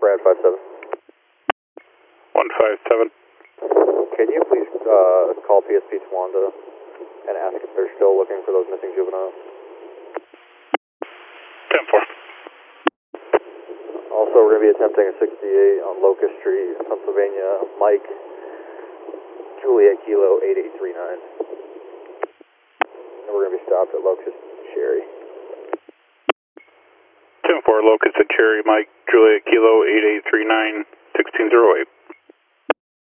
Brad 57. 157. Can you please call PSP Towanda and ask if they're still looking for those missing juveniles? 10-4. Also, we're going to be attempting a 68 on Locust Street, Pennsylvania. Mike, Juliet Kilo 8839. And we're going to be stopped at Locust Cherry. 10-4, Locust at Cherry, Mike, Juliet Kilo 8839, 1608.